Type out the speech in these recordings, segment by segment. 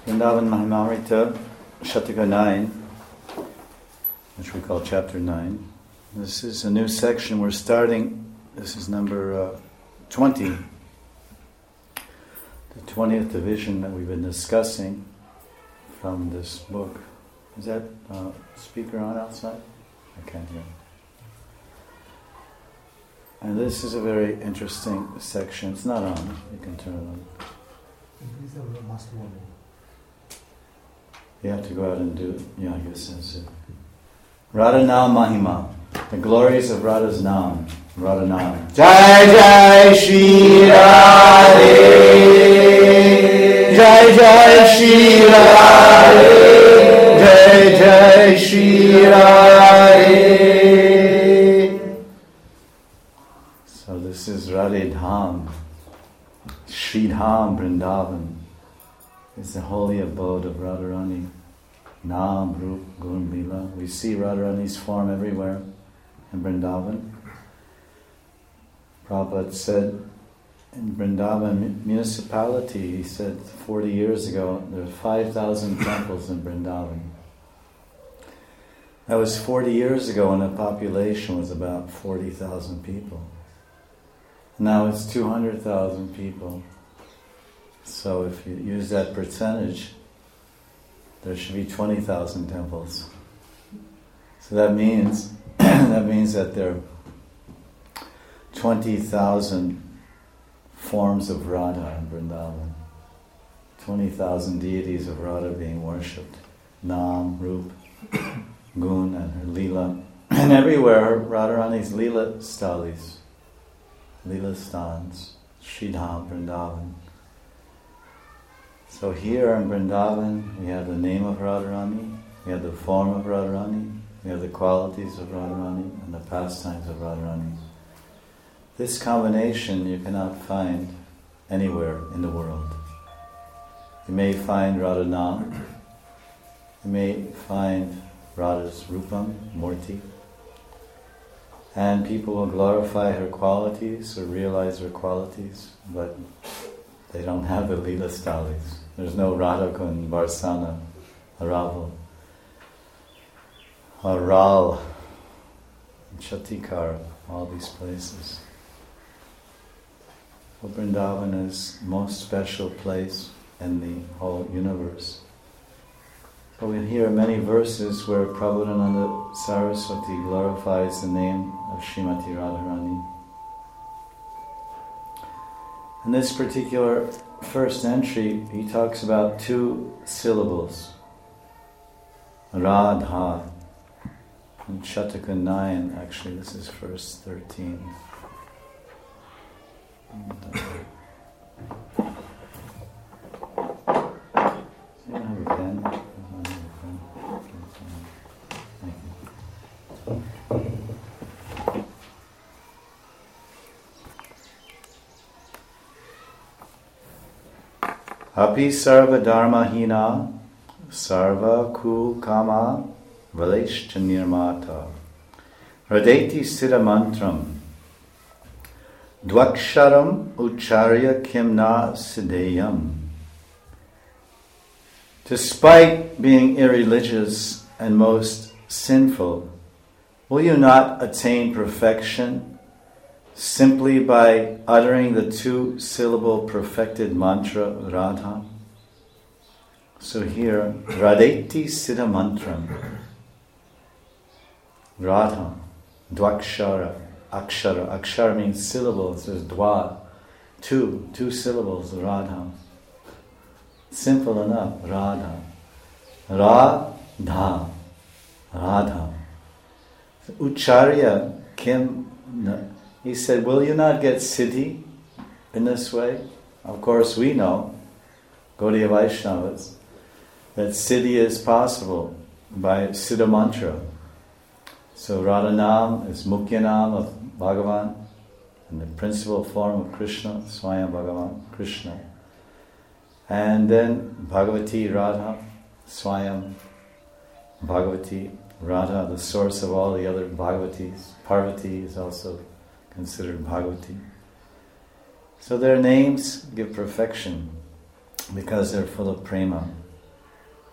Vrindavan Mahamamrita, Shataka 9, which we call Chapter 9. This is a new section we're starting. This is number 20. The 20th division that we've been discussing from this book. Is that speaker on outside? I can't hear. And this is a very interesting section. It's not on. You can turn it on. You have to go out and do it. Yeah, I guess that's it. Radha Nam Mahima. The glories of Radha's Nam. Radha Nam. Jai Jai Shri Radhe. Jai Jai Shri Radhe. Jai Jai Shri Radhe. So this is Radhe Dham. Shri Dham Vrindavan is the holy abode of Radharani. Nam, Rup, Gun, Lila. We see Radharani's form everywhere in Vrindavan. Prabhupada said in Vrindavan municipality, he said 40 years ago, there are 5,000 temples in Vrindavan. That was 40 years ago when the population was about 40,000 people. Now it's 200,000 people. So if you use that percentage, there should be 20,000 temples. So that means that there are 20,000 forms of Radha in Vrindavan. 20,000 deities of Radha being worshipped. Nam, Rup, Gun, and her Leela. And everywhere, Radharani's Leela Stalis. Leela Stans. Sridham, Vrindavan. So here in Vrindavan, we have the name of Radharani, we have the form of Radharani, we have the qualities of Radharani, and the pastimes of Radharani. This combination you cannot find anywhere in the world. You may find Radha Nam, you may find Radha's Rupam, Murti, and people will glorify her qualities or realize her qualities, but they don't have the Leela Stalis. There's no Radhakund, Varsana, Araval, Aral, Chatikar, all these places. So Vrindavan is the most special place in the whole universe. So we hear many verses where Prabhupada Saraswati glorifies the name of Srimati Radharani. In this particular first entry, he talks about 2 syllables. Radha. In Shataka 9, actually, this is verse 13. You don't have a pen? Api sarva dharma hina sarva kul kama valeshcha nirmata radeti siddha mantram dvaksharam ucharya kimna siddhayam. Despite being irreligious and most sinful, will you not attain perfection simply by uttering the 2-syllable perfected mantra Radha? So here, Radeti Siddha Mantram. Radha, Dvakshara, Akshara. Akshara means syllables. There's Dva, 2 syllables, Radha. Simple enough, Radha. Radha, Radha. Ucharya Kim. He said, will you not get siddhi in this way? Of course we know, Gaudiya Vaishnavas, that siddhi is possible by Siddha Mantra. So Radha Nam is Mukhya Nam of Bhagavan, and the principal form of Krishna, Swayam Bhagavan, Krishna. And then Bhagavati Radha, Swayam Bhagavati Radha, the source of all the other Bhagavatis. Parvati is also considered Bhagavati. So their names give perfection because they're full of prema.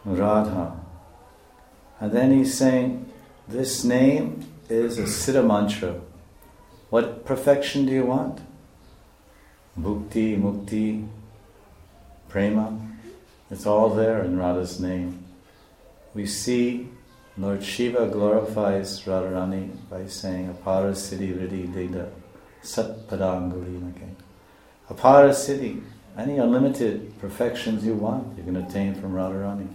Radha. And then he's saying, this name is a Siddha mantra. What perfection do you want? Bhukti, mukti, prema. It's all there in Radha's name. We see Lord Shiva glorifies Radharani by saying, Apara Siddhi Riddhi Deda Sat Padanguli Nake. Apara Siddhi, any unlimited perfections you want, you can attain from Radharani.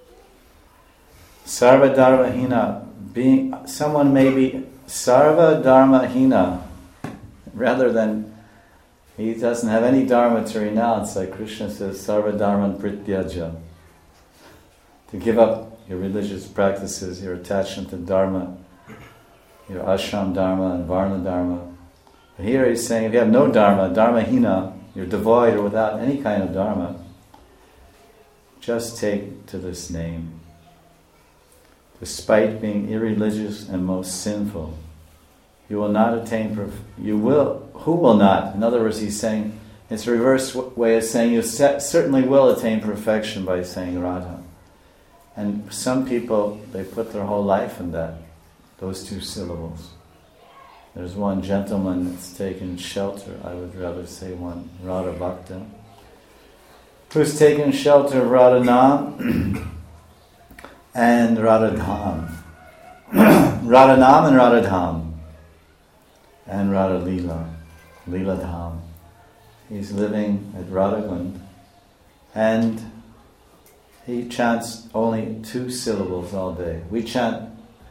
Sarva Dharma Hina, someone may be Sarva Dharma Hina, rather than he doesn't have any dharma to renounce, like Krishna says, Sarva Dharma Prityaja. To give up your religious practices, your attachment to dharma, your ashram dharma and varna dharma. But here he's saying, if you have no dharma, dharma hina, you're devoid or without any kind of dharma, just take to this name. Despite being irreligious and most sinful, you will not attain, who will not? In other words, he's saying, it's a reverse way of saying you certainly will attain perfection by saying Radha. And some people, they put their whole life in that, those two syllables. There's one gentleman that's taken shelter, I would rather say one, Radha Bhakta, who's taken shelter of Radha Nam and Radha Dham. Radha Nam and Radha Dham. And Radha Leela, Leela Dham. He's living at Radhakund, and he chants only 2 syllables all day. We chant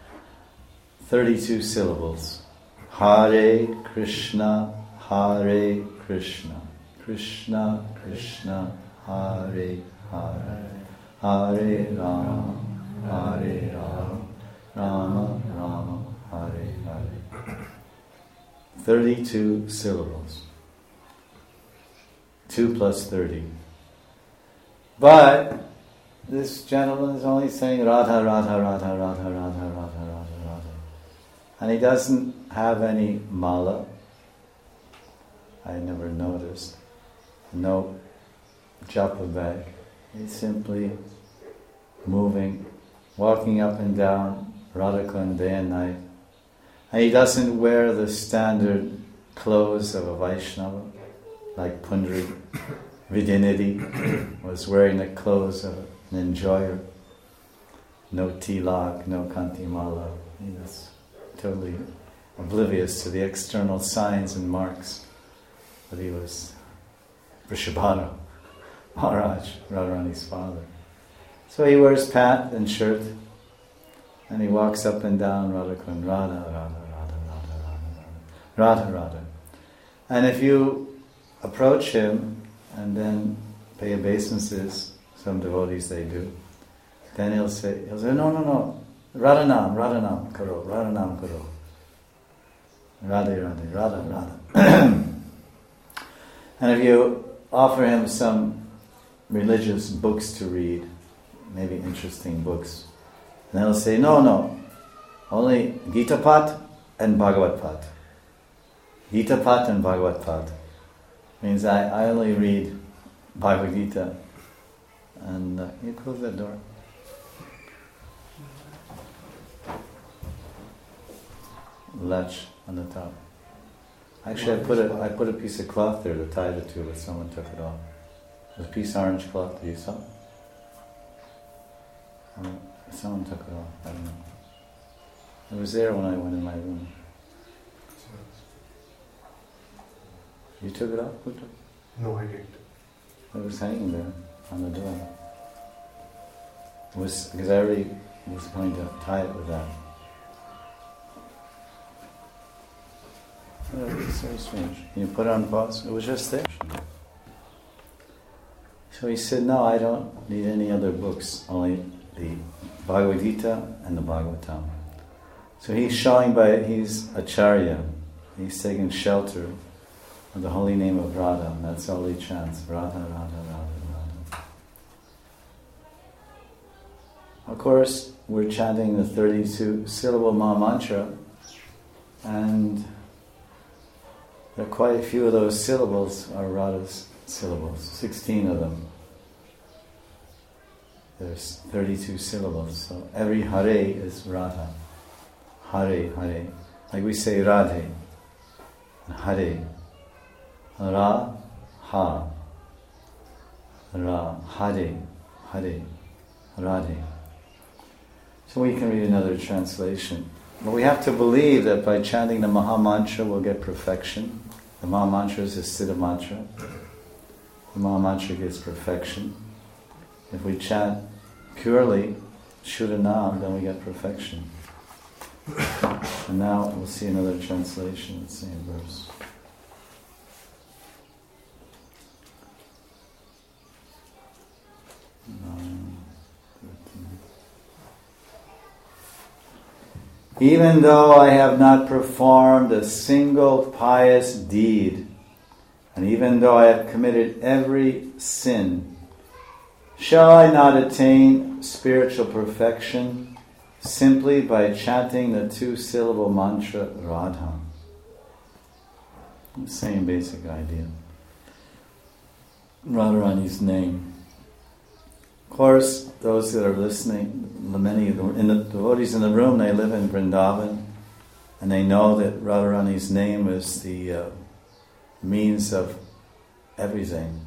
32 syllables. Hare Krishna, Hare Krishna, Krishna Krishna, Hare Hare, Hare Rama, Hare Rama, Rama Rama, Hare Hare. 32 syllables. 2 plus 30. But this gentleman is only saying Radha, Radha, Radha, Radha, Radha, Radha, Radha, Radha. And he doesn't have any mala. I never noticed. No japa bag. He's simply moving, walking up and down Radhakund day and night. And he doesn't wear the standard clothes of a Vaishnava, like Pundari Vidyanidhi was wearing the clothes of an enjoyer. No tilak, no kantimala. He was totally oblivious to the external signs and marks. But he was Vrishabhanu Maharaj, Radharani's father. So he wears pant and shirt, and he walks up and down Radhakund, Radha, Radha, Radha, Radha, Radha, Radha, Radha. And if you approach him and then pay obeisances, some devotees they do, then he'll say, no, Radhanam, Radhanam karo, Radhanam karo. Radhe, Radhe, Radha, Radha. And if you offer him some religious books to read, maybe interesting books, then he'll say, no, only Gita Pat and Bhagavad Pat. Gita Pat and Bhagavad Pat. Means I only read Bhagavad Gita. And you close that door. Latch on the top. Actually, I put a piece of cloth there to tie the two, but someone took it off. There's a piece of orange cloth. Do you saw? Someone took it off. I don't know. It was there when I went in my room. You took it off? Who took it? No, I didn't. It was hanging there on the door. It was because I already was going to tie it with that. It's very strange. Can you put it on pause? It was just there. So he said, no, I don't need any other books, only the Bhagavad Gita and the Bhagavatam. So he's showing he's Acharya. He's taking shelter of the holy name of Radha, and that's all he chants. Radha, Radha, Radha, Radha. Of course, we're chanting the 32 syllable Maha Mantra, and there are quite a few of those syllables are Radha's syllables, 16 of them. There's 32 syllables, so every Hare is Radha. Hare, Hare. Like we say Radhe, Hare. Ra, Ha. Ra, Hare, Hare, Radhe. So we can read another translation. But we have to believe that by chanting the Maha Mantra we'll get perfection. The Maha Mantra is a Siddha mantra. The Maha Mantra gives perfection. If we chant purely Shuddhanam, then we get perfection. And now we'll see another translation of the same verse. Even though I have not performed a single pious deed, and even though I have committed every sin, shall I not attain spiritual perfection simply by chanting the 2-syllable mantra Radha? The same basic idea. Radharani's name. Of course, those that are listening, many of the devotees in the room, they live in Vrindavan, and they know that Radharani's name is the means of everything.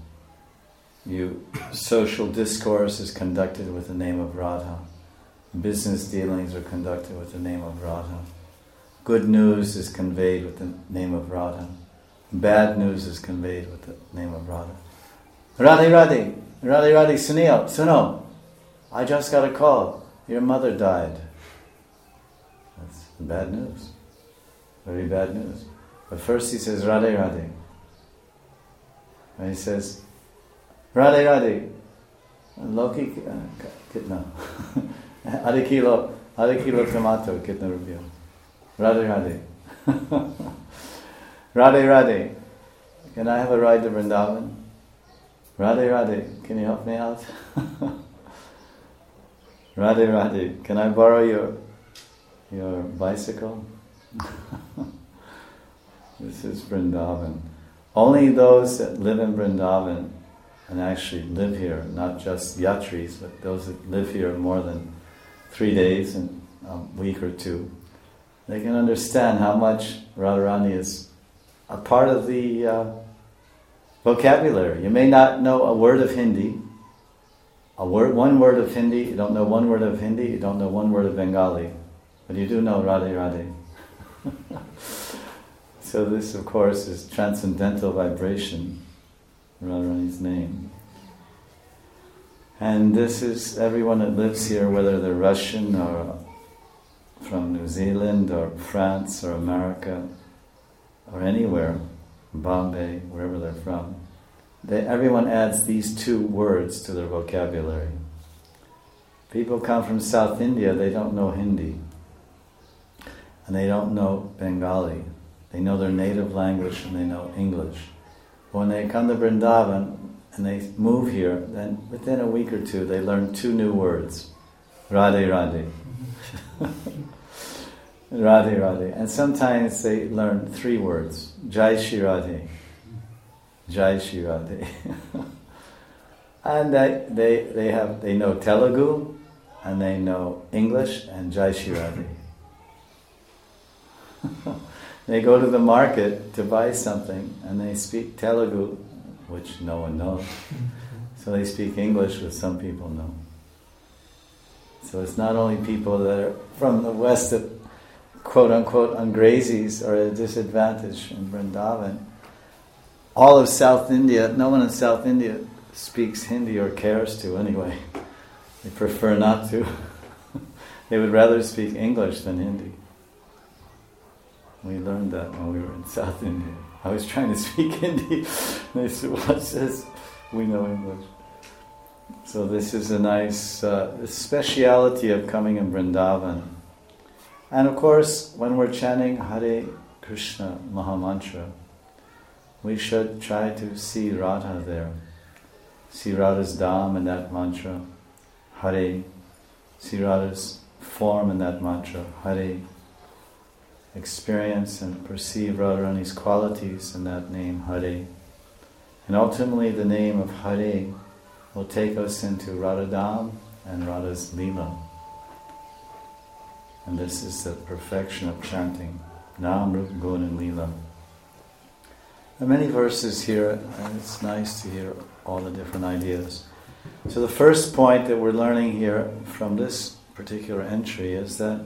Social discourse is conducted with the name of Radha. Business dealings are conducted with the name of Radha. Good news is conveyed with the name of Radha. Bad news is conveyed with the name of Radha. Radhe Radhe, Radhe Radhe, Suno, I just got a call. Your mother died. That's bad news. Very bad news. But first he says Radhe Radhe. And he says, Radhe Radhe, Loki kitna? Adhe kilo tomato kitna rupio? Radhe Radhe. Radhe Radhe, can I have a ride to Vrindavan? Radhe Radhe, can you help me out? Radhe Radhe, can I borrow your bicycle? This is Vrindavan. Only those that live in Vrindavan and actually live here, not just yatris, but those that live here more than 3 days and a week or two, they can understand how much Radharani is a part of the vocabulary. You may not know a word of Hindi, one word of Hindi, you don't know one word of Hindi, you don't know one word of Bengali, but you do know Radhe Radhe. So this, of course, is transcendental vibration, Radharani's name. And this is everyone that lives here, whether they're Russian or from New Zealand or France or America or anywhere, Bombay, wherever they're from. Everyone adds these 2 words to their vocabulary. People come from South India, they don't know Hindi. And they don't know Bengali. They know their native language and they know English. When they come to Vrindavan and they move here, then within a week or two they learn 2 new words. Radhe Radhe. Radhe Radhe. And sometimes they learn 3 words. Jai Shri Radhe. Jai Shri Radhe. And they know Telugu and they know English and Jai Shri Radhe. They go to the market to buy something and they speak Telugu, which no one knows. So they speak English, which some people know. So it's not only people that are from the West that quote-unquote Angresis are at a disadvantage in Vrindavan. All of South India, no one in South India speaks Hindi or cares to anyway. They prefer not to. They would rather speak English than Hindi. We learned that when we were in South India. I was trying to speak Hindi. They said, what's this? We know English. So this is a nice speciality of coming in Vrindavan. And of course, when we're chanting Hare Krishna Mahamantra, we should try to see Radha there. See Radha's Dham in that mantra, Hare. See Radha's form in that mantra, Hare. Experience and perceive Radharani's qualities in that name, Hare. And ultimately the name of Hare will take us into Radha Dham and Radha's Leela. And this is the perfection of chanting Nam, Rup, Gun and Leela. There are many verses here, and it's nice to hear all the different ideas. So the first point that we're learning here from this particular entry is that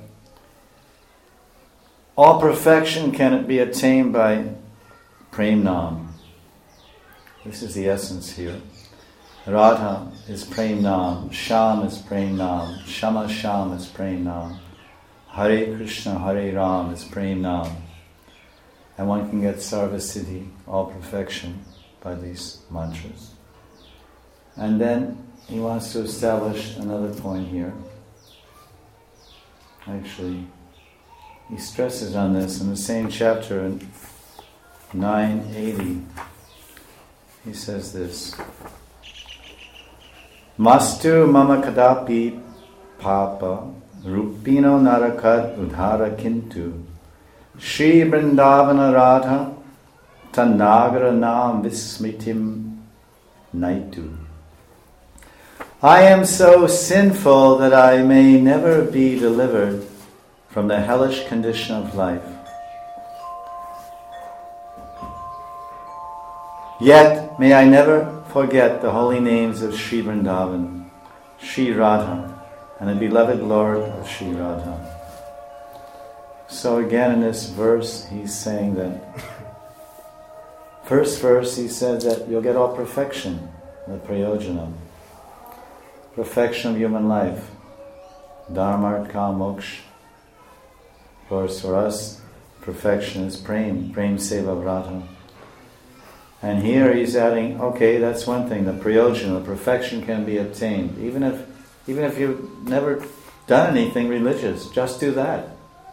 all perfection can be attained by Prem Nam. This is the essence here. Radha is Prem Nam, Sham is Prem Nam, Shama Sham is Prem Nam, Hare Krishna, Hare Ram is Prem Nam. And one can get Sarvasiddhi, all perfection, by these mantras. And then he wants to establish another point here. Actually, he stresses on this in the same chapter in 980. He says this: Mastu mama kadapi papa rupino narakat udhara kintu Shri Vrindavana Radha Tanagara Nam Vismitim Naitu. I am so sinful that I may never be delivered from the hellish condition of life. Yet may I never forget the holy names of Shri Vrindavan, Shri Radha, and the beloved Lord of Shri Radha. So again in this verse he's saying that, first verse he said that you'll get all perfection, the prayojanam, perfection of human life, dharma, artha, moksha. Of course for us, perfection is prem seva radha. And here he's adding, okay, that's one thing, the prayojana, the perfection can be obtained. Even if you've never done anything religious, just do that.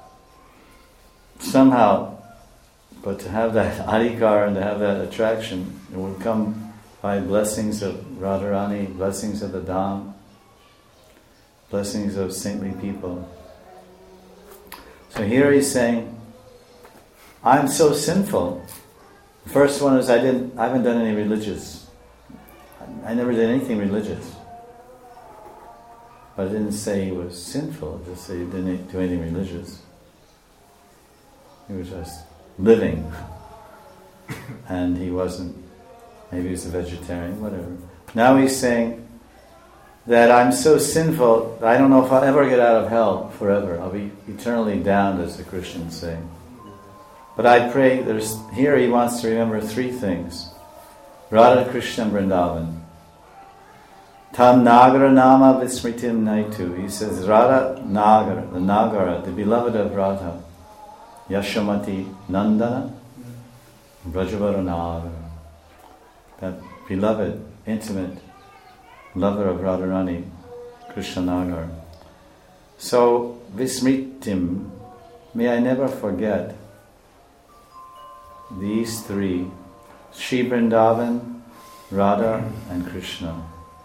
Somehow, but to have that adhikar and to have that attraction, it will come by blessings of Radharani, blessings of the Dham, blessings of saintly people. So here he's saying, I'm so sinful. The first one is I haven't done any religious. I never did anything religious. But I didn't say he was sinful, I just say he didn't do anything religious. He was just living. And he wasn't, maybe he was a vegetarian, whatever. Now he's saying that I'm so sinful that I don't know if I'll ever get out of hell forever. I'll be eternally damned, as the Christians say. But I pray, here he wants to remember three things. Radha Krishna Vrindavan. Tam Nagara Nama Vismritim Naitu. He says Radha Nagara, the Nagara, the beloved of Radha. Yashamati Nandana Brajavara Nagara. That beloved, intimate lover of Radharani, Krishna Nagar. So, Vismritim, may I never forget these three, Shri Vrindavan, Radha and Krishna.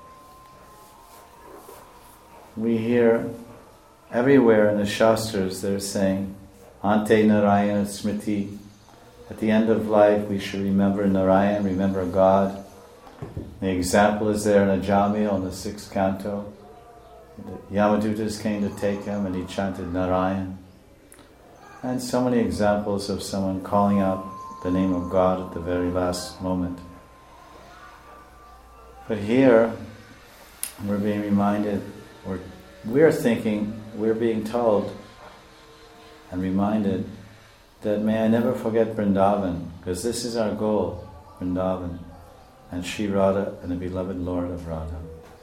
We hear everywhere in the Shastras they're saying, Ante Narayana Smriti, at the end of life we should remember Narayan, remember God. The example is there in Ajamil in the 6th canto. The Yamadutas came to take him and he chanted Narayan. And so many examples of someone calling out the name of God at the very last moment. But here, we're being reminded, or we're thinking, we're being told and reminded that may I never forget Vrindavan, because this is our goal, Vrindavan, and Shri Radha and the beloved Lord of Radha.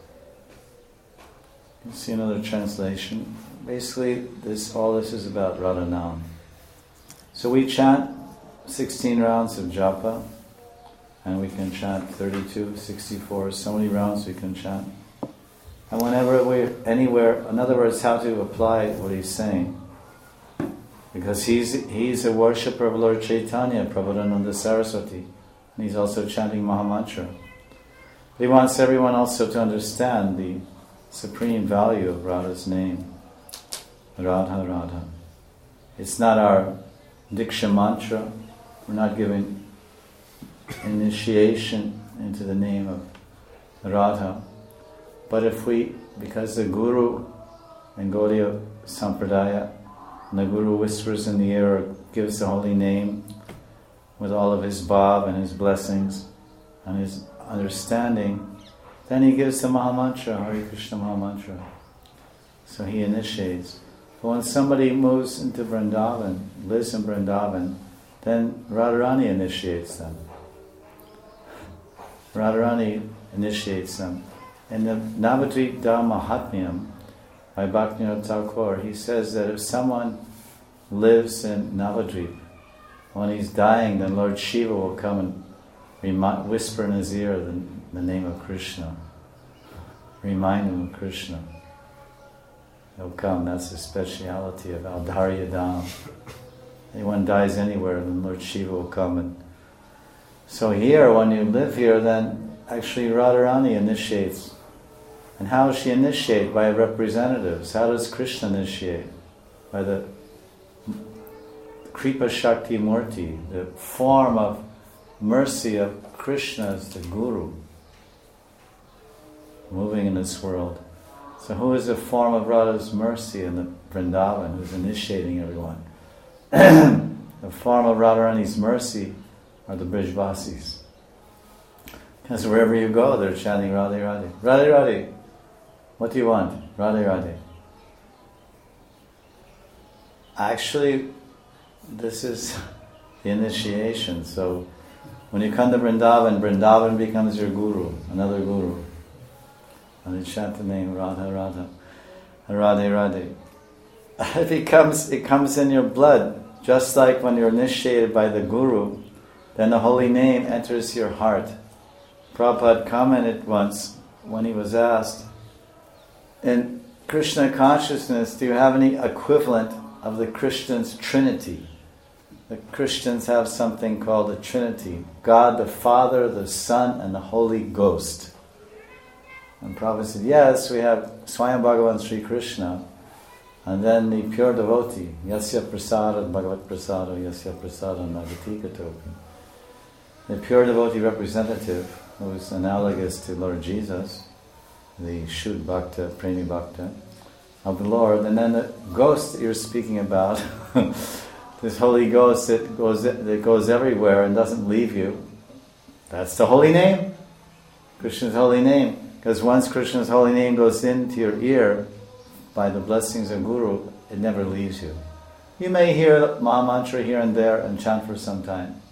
You see another translation. Basically, all this is about Radha Nam. So we chant 16 rounds of japa, and we can chant 32, 64, so many rounds we can chant. And whenever we're anywhere, in other words, how to apply what he's saying. Because he's a worshipper of Lord Chaitanya, Prabhupada Saraswati, and he's also chanting Mahamantra. He wants everyone also to understand the supreme value of Radha's name, Radha Radha. It's not our Diksha mantra. We're not giving initiation into the name of Radha. But if we because the Guru in Gaudiya Sampradaya, and the Guru whispers in the ear or gives the holy name with all of his bhav and his blessings and his understanding, then he gives the Mahamantra, Hare Krishna Mahamantra. So he initiates. But when somebody moves into Vrindavan, lives in Vrindavan, then Radharani initiates them. Radharani initiates them. In the Navadvip Mahatmyam by Bhaktivinoda Thakur, he says that if someone lives in Navadvip, when he's dying, then Lord Shiva will come and whisper in his ear the name of Krishna. Remind him of Krishna. He'll come, that's the speciality of Audharya Dham. Anyone dies anywhere, then Lord Shiva will come. And so here, when you live here, then actually Radharani initiates. And how does she initiate? By representatives. How does Krishna initiate? By the Kripa Shakti Murti, the form of mercy of Krishna as the Guru, moving in this world. So who is the form of Radha's mercy in the Vrindavan, who's initiating everyone? The form of Radharani's mercy are the Brijvasis. Because wherever you go, they're chanting Radhe Radhe. Radhe Radhe. What do you want? Radhe Radhe. Actually, this is the initiation. So when you come to Vrindavan, Vrindavan becomes your guru, another guru. And you chant the name Radha Radha, Radhe Radhe. It comes in your blood. Just like when you're initiated by the guru, then the holy name enters your heart. Prabhupada commented once when he was asked, in Krishna consciousness, do you have any equivalent of the Christians' Trinity? The Christians have something called the Trinity. God the Father, the Son, and the Holy Ghost. And Prabhupada said, yes, we have Swayam Bhagavan Sri Krishna, and then the pure devotee, Yasya Prasada Bhagavat Prasada, Yasya Prasada Nagatika Topi. The pure devotee representative, who is analogous to Lord Jesus, the Shuddha Bhakta, Premi Bhakta of the Lord, and then the ghost that you're speaking about, this Holy Ghost that goes everywhere and doesn't leave you, that's the holy name, Krishna's holy name. Because once Krishna's holy name goes into your ear, by the blessings of Guru, it never leaves you. You may hear Mahamantra here and there and chant for some time.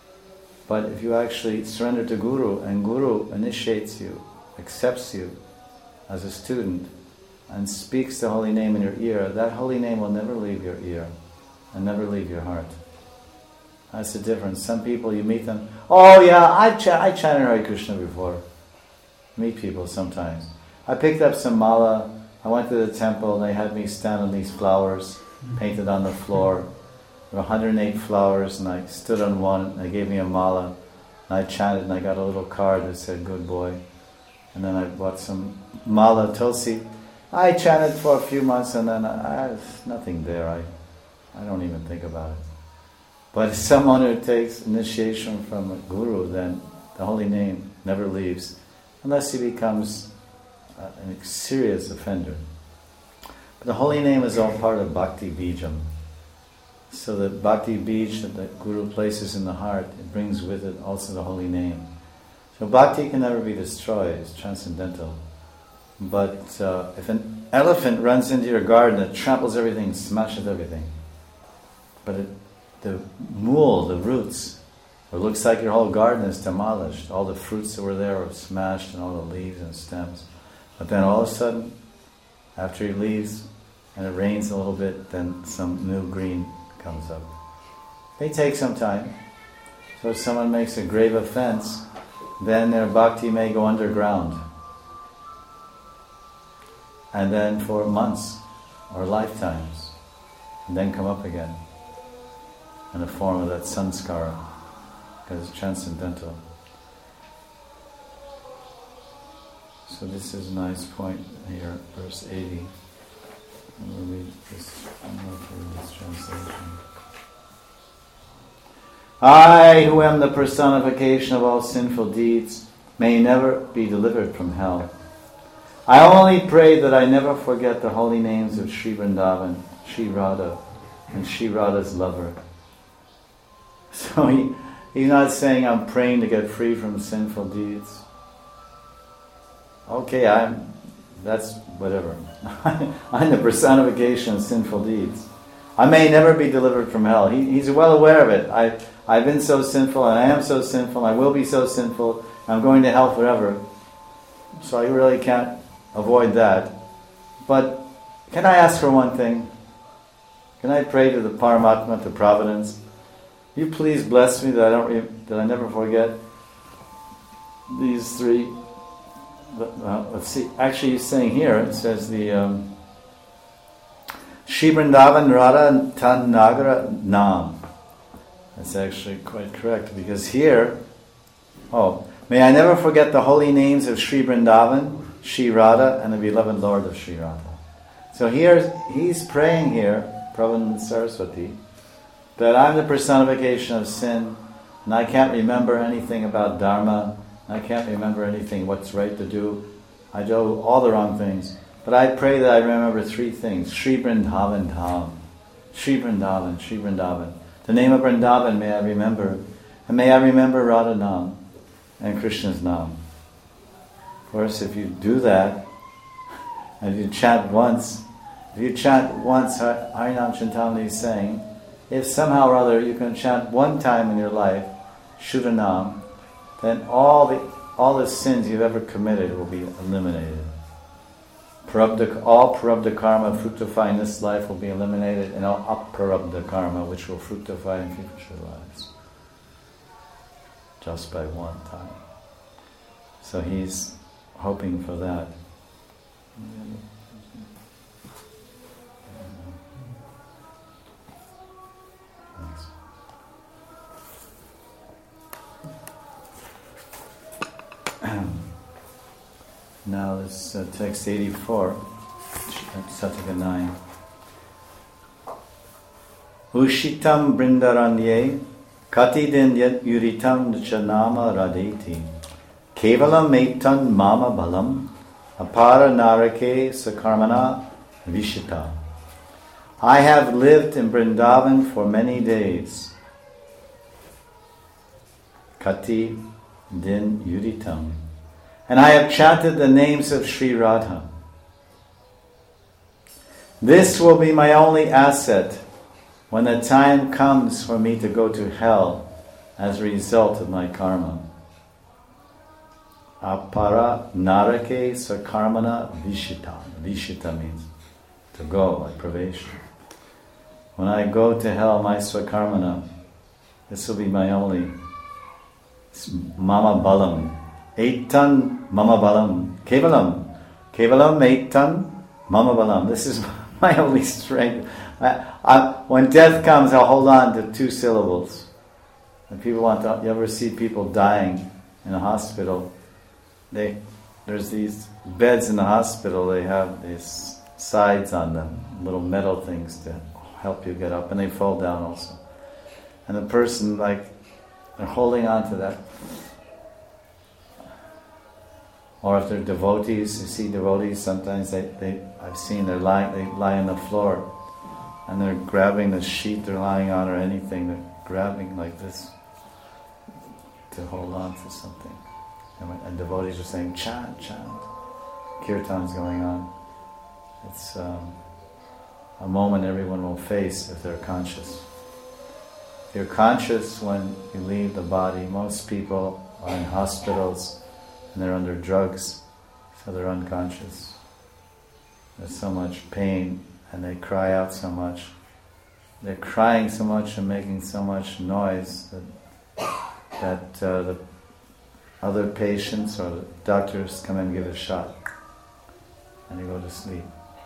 But if you actually surrender to Guru, and Guru initiates you, accepts you as a student, and speaks the holy name in your ear, that holy name will never leave your ear and never leave your heart. That's the difference. Some people, you meet them, oh yeah, I chanted Hare Krishna before. Meet people sometimes. I picked up some mala, I went to the temple and they had me stand on these flowers painted on the floor. There were 108 flowers and I stood on one and they gave me a mala and I chanted and I got a little card that said good boy. And then I bought some mala tulsi. I chanted for a few months and then there's nothing there. I don't even think about it. But someone who takes initiation from a guru, then the holy name never leaves unless he becomes a serious offender. But the holy name is all part of Bhakti Bijam. So the Bhakti Bij that the Guru places in the heart, it brings with it also the holy name. So Bhakti can never be destroyed, it's transcendental. But if an elephant runs into your garden, it tramples everything, smashes everything. But the mool, the roots, it looks like your whole garden is demolished. All the fruits that were there are smashed and all the leaves and stems. But then all of a sudden, after he leaves and it rains a little bit, then some new green comes up. They take some time. So if someone makes a grave offense, then their bhakti may go underground. And then for months or lifetimes, and then come up again in the form of that sanskara, because it's transcendental. So this is a nice point here, verse 80. I'm going to read this translation. I, who am the personification of all sinful deeds, may never be delivered from hell. I only pray that I never forget the holy names of Sri Vrindavan, Sri Radha, and Sri Radha's lover. So he's not saying I'm praying to get free from sinful deeds. Okay, that's whatever. I'm the personification of sinful deeds. I may never be delivered from hell. He's well aware of it. I've been so sinful, and I am so sinful, I will be so sinful, I'm going to hell forever. So I really can't avoid that. But can I ask for one thing? Can I pray to the Paramatma, to Providence? You please bless me that I never forget these three. Let's see. Actually, he's saying here. It says the Shri Vrindavan Radha Tan Nagara Nam. That's actually quite correct because here. May I never forget the holy names of Shri Vrindavan, Shri Radha, and the beloved Lord of Shri Radha. So here he's praying here, Prabhupada Saraswati, that I'm the personification of sin, and I can't remember anything about Dharma, I can't remember anything what's right to do. I do all the wrong things. But I pray that I remember three things. Shri Vrindavan Dham. Shri Vrindavan, Shri Vrindavan. The name of Vrindavan may I remember. And may I remember Radha Nam and Krishna's Nam. Of course, if you do that, and you chant once, Harinam Chintamani is saying, if somehow or other you can chant one time in your life, Shuddhanam, then all the sins you've ever committed will be eliminated. All Prarabdha karma fructify in this life will be eliminated, and all Aprarabdha karma which will fructify in future lives. Just by one time. So he's hoping for that. Now this text 84, Sataka 9. Ushitam brindaranye katidin yet yuritam chanama radeti kevalam maitan mama balam apara narake sakarmana vishita. I have lived in Vrindavan for many days. Kati din yuritam. And I have chanted the names of Sri Radha. This will be my only asset when the time comes for me to go to hell as a result of my karma. Apara narake sakarmana vishita. Vishita means to go, like pravesha. When I go to hell, my swakarmana, this will be my only mama balam. Eitan mama balam. Kevalam eitan mama balam. This is my only strength. When death comes, I'll hold on to two syllables. And people you ever see people dying in a hospital? There's these beds in the hospital, they have these sides on them, little metal things to help you get up, and they fall down also. And the person, they're holding on to that. Or if they're devotees, you see devotees, sometimes I've seen they lie on the floor and they're grabbing the sheet they're lying on or anything, they're grabbing like this to hold on to something. And devotees are saying, chant, chant. Kirtan's going on. It's a moment everyone will face if they're conscious. If you're conscious when you leave the body, most people are in hospitals and they're under drugs, so they're unconscious. There's so much pain, and they cry out so much. They're crying so much and making so much noise that the other patients or the doctors come and give a shot, and they go to sleep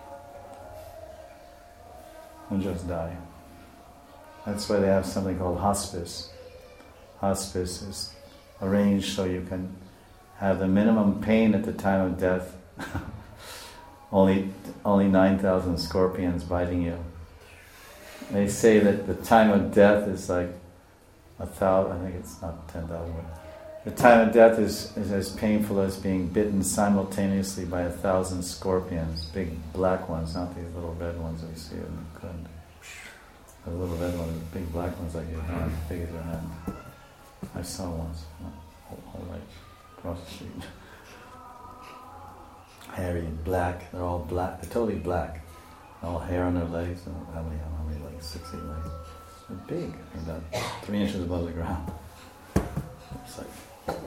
and just die. That's why they have something called hospice. Hospice is arranged so you can have the minimum pain at the time of death. only 9,000 scorpions biting you. They say that the time of death is like 1,000. I think it's not 10,000. The time of death is as painful as being bitten simultaneously by 1,000 scorpions, big black ones, not these little red ones that we see in the Kund. The little red ones, big black ones like your hand, big as your hand. I saw once, all right, across the street. Hairy and black, they're all black, they're totally black. All hair on their legs, how many legs? 6, 8 legs. They're big, about 3 inches above the ground. It's like,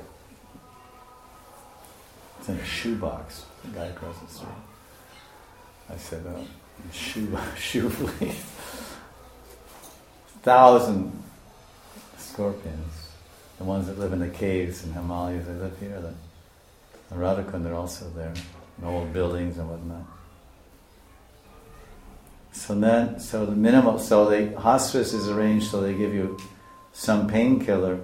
it's in a shoebox. The guy across the street. I said, shoe fleas. 1,000 scorpions. The ones that live in the caves in Himalayas, they live here. The Radhakund are also there, in old buildings and whatnot. So the hospice is arranged so they give you some painkiller.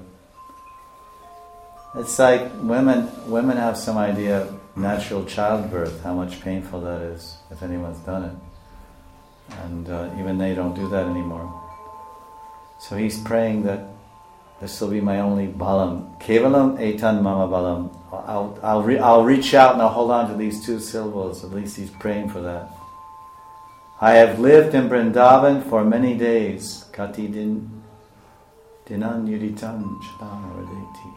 It's like women have some idea of natural childbirth, how much painful that is, if anyone's done it. And even they don't do that anymore. So he's praying that this will be my only balam. Kevalam etan mama balam. I'll reach out and I'll hold on to these 2 syllables. At least he's praying for that. I have lived in Vrindavan for many days. Kati dinan yuditam chadana radeti.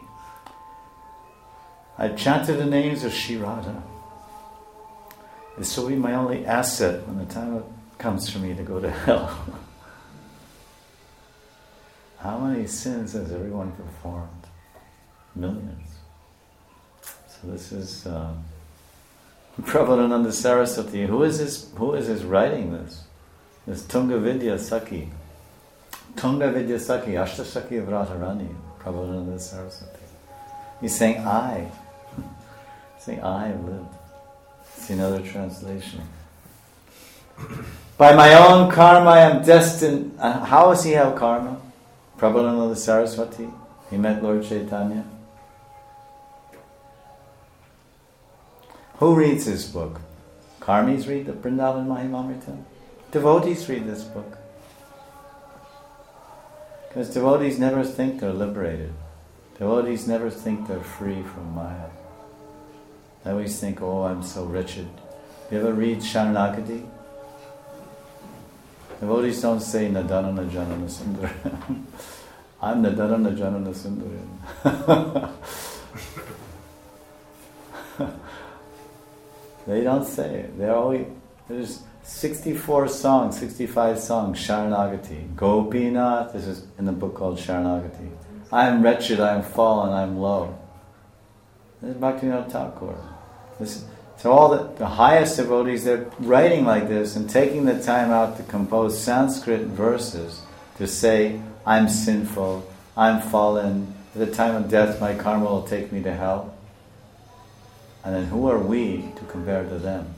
I've chanted the names of Shri Radha. This will be my only asset when the time comes for me to go to hell. How many sins has everyone performed? Millions. So this is Prabhupada Saraswati. Who is this writing this? This Tunga Vidya Saki. Tunga Vidya Saki, Ashtasaki of Radharani. Prabhupada Saraswati. He's saying I. He's saying I have lived. See another translation. By my own karma I am destined. How does he have karma? Prabhupada Saraswati. He met Lord Chaitanya. Who reads this book? Karmis read the Vrindavan Mahimamrita. Devotees read this book. Because devotees never think they're liberated. Devotees never think they're free from Maya. They always think, oh, I'm so wretched. You ever read Sharanagati? Devotees don't say Nadanana Janana Sundaram. I'm Nadanana Janana Sundaram. They don't say it. There's 64 songs, 65 songs, Sharanagati. Gopinath, this is in the book called Sharanagati. I am wretched, I am fallen, I am low. This is Bhaktivinoda Thakur. So all the highest devotees, they're writing like this and taking the time out to compose Sanskrit verses to say, I'm sinful, I'm fallen, at the time of death my karma will take me to hell. And then who are we to compare to them?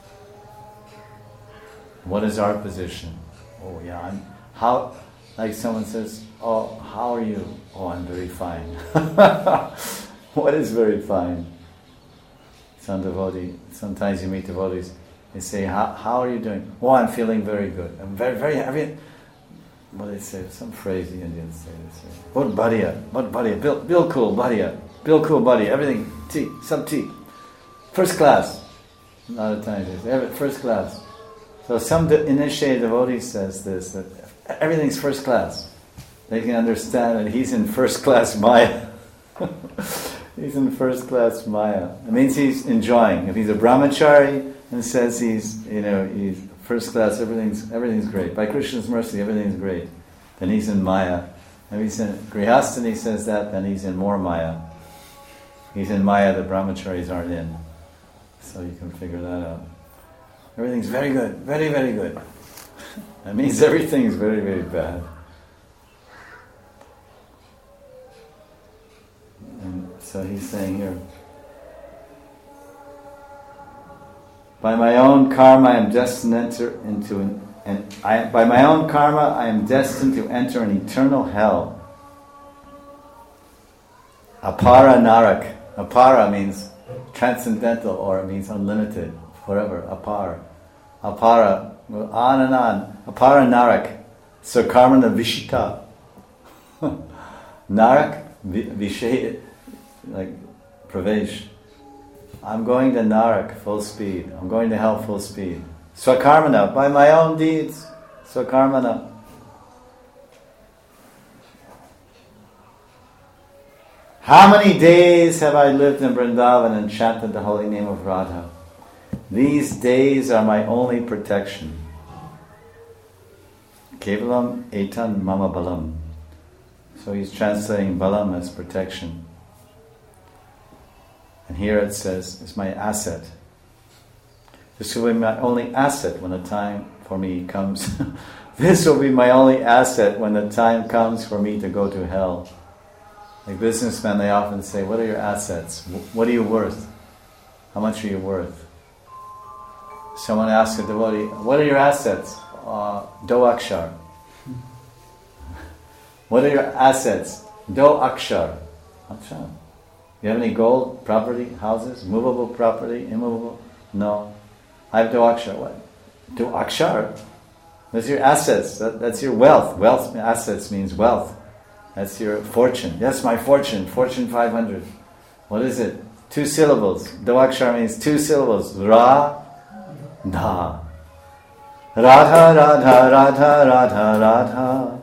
What is our position? Oh yeah, like someone says, oh, how are you? Oh, I'm very fine. What is very fine? Some devotee, sometimes you meet devotees, they say, how are you doing? Oh, I'm feeling very good. I'm very, very happy. What do they say? Some phrase the Indians say. They say, what bhadiya, bilkul bhadiya, everything, tea, some tea. First class. A lot of times they say, first class. So some initiated devotee says this, that everything's first class. They can understand that he's in first class Maya. He's in first class Maya. It means he's enjoying. If he's a brahmachari and says he's first class, everything's great. By Krishna's mercy, everything's great. Then he's in Maya. If he's in Grihastha and he says that, then he's in more Maya. He's in Maya the brahmacharis aren't in. So you can figure that out. Everything's very good, very, very good. That means everything is very, very bad. And so he's saying here, by my own karma I am destined to enter by my own karma I am destined to enter an eternal hell. Apara narak. Apara means transcendental, or it means unlimited, forever. Apara, on and on. Apara narak. Sakarmana vishita. Narak, like Pravesh. I'm going to Narak full speed. I'm going to hell full speed. Swakarmana, by my own deeds. Swakarmana. How many days have I lived in Vrindavan and chanted the holy name of Radha? These days are my only protection. Kevalam etan mama balam. So he's translating balam as protection. And here it says, it's my asset. This will be my only asset when the time for me comes. This will be my only asset when the time comes for me to go to hell. Like businessmen, they often say, what are your assets? What are you worth? How much are you worth? Someone asks a devotee, what are your assets? Do akshar. What are your assets? Do akshar. Akshar. You have any gold, property, houses, movable property, immovable? No. I have do akshar. What? Do akshar? That's your assets. That's your wealth. Wealth, assets means wealth. That's your fortune. Yes, my fortune. Fortune 500. What is it? 2 syllables. Do akshar means 2 syllables. Ra, da. Radha, Radha, Radha, Radha, Radha.